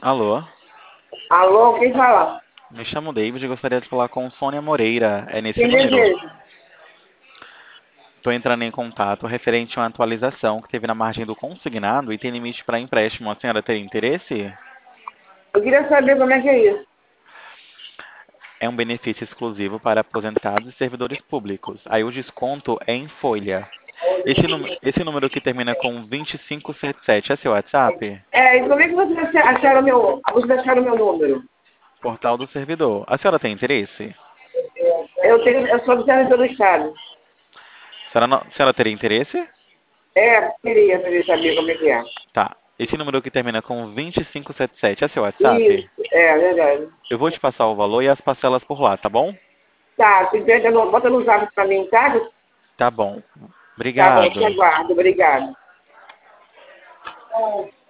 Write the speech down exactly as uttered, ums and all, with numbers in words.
Alô? Alô, quem fala? Me chamo David e gostaria de falar com Sônia Moreira. É nesse Quem número? deseja? Estou entrando em contato referente a uma atualização que teve na margem do consignado e tem limite para empréstimo. A senhora teria interesse? Eu queria saber como é que é isso. É um benefício exclusivo para aposentados e servidores públicos. Aí o desconto é em folha. Esse, nú- esse número que termina com vinte e cinco setenta e sete é seu WhatsApp? É, e como é que vocês acharam o meu, vocês acharam o meu número? Portal do servidor. A senhora tem interesse? Eu tenho, eu sou do servidor do Estado. A senhora, não- a senhora teria interesse? É, queria, queria saber como é que é. Tá. Esse número que termina com vinte e cinco setenta e sete é seu WhatsApp? Isso, é verdade. Eu vou te passar o valor e as parcelas por lá, tá bom? Tá, se der, no- bota no zap pra mim, tá? Tá bom. Tá bom, te Obrigado. aguardo, obrigado.